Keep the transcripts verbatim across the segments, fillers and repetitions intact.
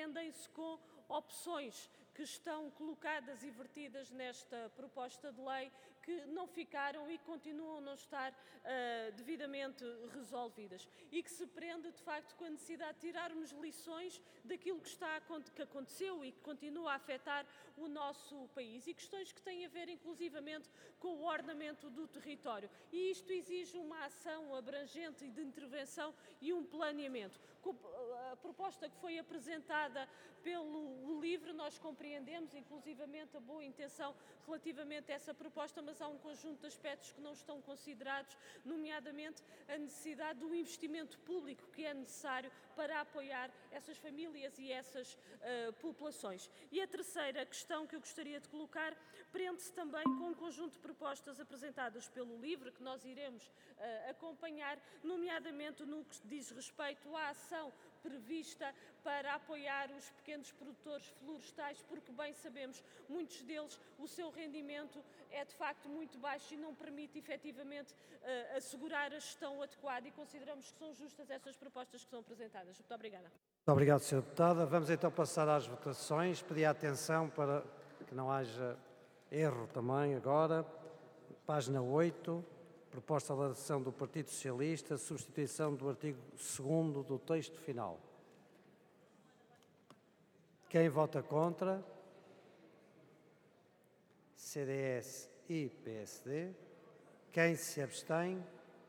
surpreendem-se com opções que estão colocadas e vertidas nesta proposta de lei que não ficaram e continuam a não estar uh, devidamente resolvidas e que se prende de facto com a necessidade de tirarmos lições daquilo que, está, que aconteceu e que continua a afetar o nosso país e questões que têm a ver inclusivamente com o ordenamento do território. E isto exige uma ação abrangente de intervenção e um planeamento. A proposta que foi apresentada pelo LIVRE, nós compreendemos inclusivamente a boa intenção relativamente a essa proposta, mas há um conjunto de aspectos que não estão considerados, nomeadamente a necessidade do investimento público que é necessário para apoiar essas famílias e essas uh, populações. E a terceira questão que eu gostaria de colocar prende-se também com um conjunto de propostas apresentadas pelo LIVRE, que nós iremos uh, acompanhar, nomeadamente no que diz respeito à ação prevista para apoiar os pequenos produtores florestais, porque bem sabemos, muitos deles, o seu rendimento é de facto muito baixo e não permite efetivamente uh, assegurar a gestão adequada e consideramos que são justas essas propostas que são apresentadas. Muito obrigada. Muito obrigado, senhora Deputada. Vamos então passar às votações. Pedi atenção para que não haja erro também agora. Página oito. Proposta de alteração do Partido Socialista, substituição do artigo segundo do texto final. Quem vota contra? C D S e P S D. Quem se abstém?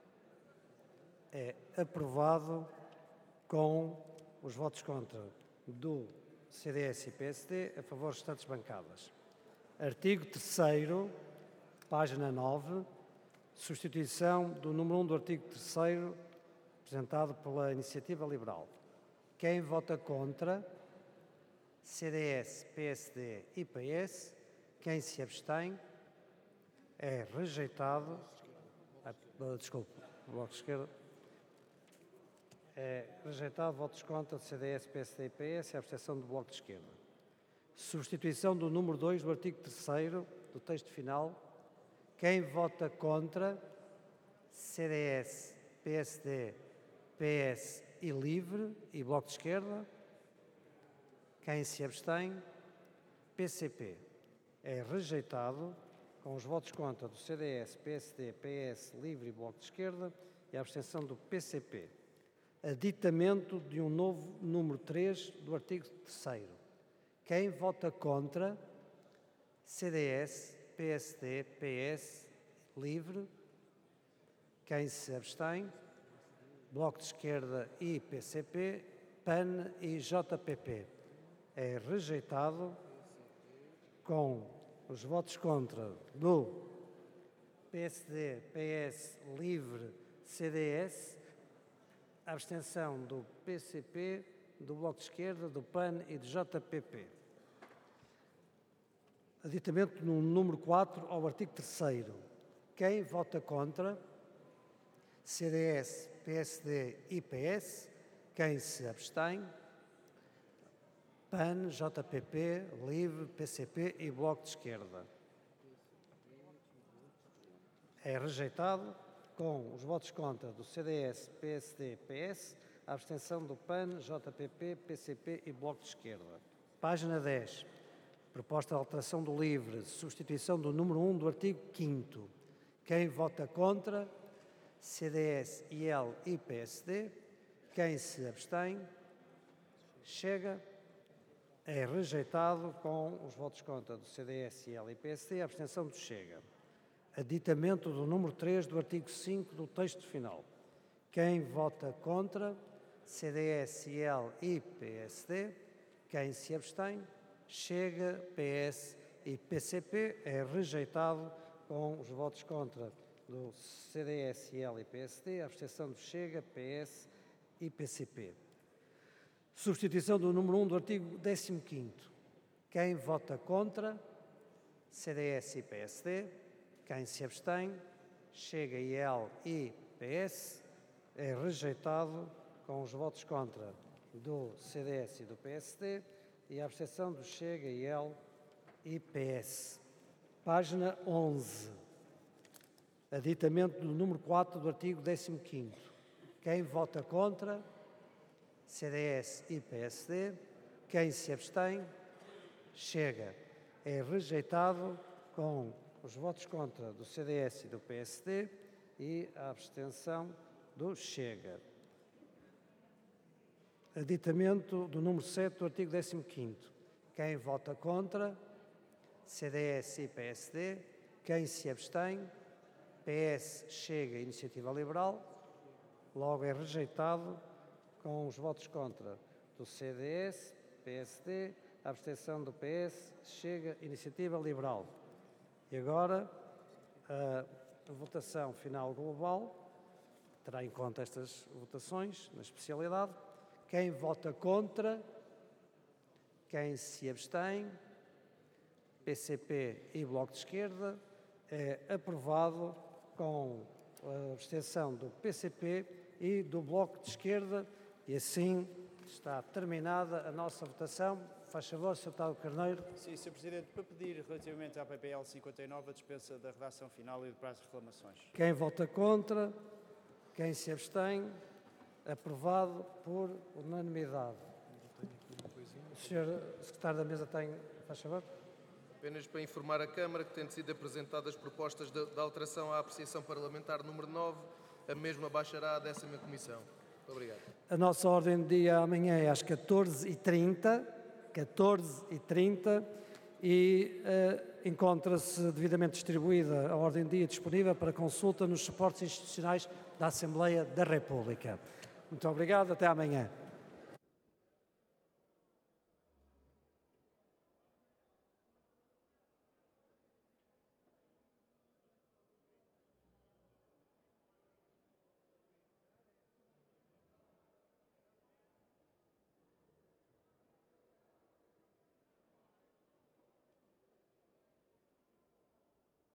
É aprovado com os votos contra do C D S e P S D, a favor das restantes bancadas. Artigo terceiro, página nove. Substituição do número um do artigo terceiro, apresentado pela Iniciativa Liberal. Quem vota contra? C D S, P S D e P S. Quem se abstém? É rejeitado. Ah, desculpe, o Bloco de Esquerda. É rejeitado. Votos contra de C D S, P S D e P S e a abstenção do Bloco de Esquerda. Substituição do número dois do artigo terceiro do texto final. Quem vota contra? C D S, P S D, P S e LIVRE e Bloco de Esquerda. Quem se abstém? P C P. É rejeitado com os votos contra do C D S, P S D, P S, LIVRE e Bloco de Esquerda e a abstenção do P C P. Aditamento de um novo número três do artigo terceiro. Quem vota contra? C D S, P S D, P S, LIVRE. Quem se abstém? Bloco de Esquerda e P C P, P A N e J P P. É rejeitado com os votos contra do P S D, P S, LIVRE, C D S, a abstenção do P C P, do Bloco de Esquerda, do P A N e do J P P. Aditamento no número quatro ao artigo terceiro. Quem vota contra? C D S, P S D e P S. Quem se abstém? P A N, J P P, LIVRE, P C P e Bloco de Esquerda. É rejeitado com os votos contra do C D S, P S D e P S, a abstenção do P A N, J P P, P C P e Bloco de Esquerda. Página dez. Proposta de alteração do LIVRE, substituição do número um do artigo quinto. Quem vota contra? C D S, I L e P S D. Quem se abstém? Chega. É rejeitado com os votos contra do C D S, I L e P S D, a abstenção do Chega. Aditamento do número três do artigo cinco do texto final. Quem vota contra? C D S, I L e P S D. Quem se abstém? Chega, P S e P C P. É rejeitado com os votos contra do C D S, I L e P S D, a abstenção do Chega, P S e P C P. Substituição do número um do artigo décimo quinto. Quem vota contra? C D S e P S D. Quem se abstém? Chega, I L e P S. É rejeitado com os votos contra do C D S e do P S D e a abstenção do Chega, I L e P S. Página onze. Aditamento do número quatro do artigo décimo quinto. Quem vota contra? C D S e P S D. Quem se abstém? Chega. É rejeitado com os votos contra do C D S e do P S D e a abstenção do Chega. Aditamento do número sete do artigo décimo quinto. Quem vota contra? C D S e P S D. Quem se abstém? P S, Chega e Iniciativa Liberal. Logo é rejeitado com os votos contra do C D S, P S D, a abstenção do P S, Chega, Iniciativa Liberal. E agora, a votação final global terá em conta estas votações, na especialidade. Quem vota contra? Quem se abstém? P C P e Bloco de Esquerda. É aprovado com a abstenção do P C P e do Bloco de Esquerda. E assim está terminada a nossa votação. Faz favor, senhor Deputado Carneiro. Sim, senhor Presidente, para pedir relativamente à P P L cinquenta e nove a dispensa da redação final e do prazo de reclamações. Quem vota contra? Quem se abstém? Aprovado por unanimidade. O senhor Secretário da Mesa tem, faz favor? Apenas para informar a Câmara que têm sido apresentadas propostas de, de alteração à apreciação parlamentar número nove, a mesma baixará à décima Comissão. Muito obrigado. A nossa ordem de dia amanhã é às catorze e trinta, catorze e trinta, e uh, encontra-se devidamente distribuída a ordem de dia disponível para consulta nos suportes institucionais da Assembleia da República. Muito obrigado, até amanhã.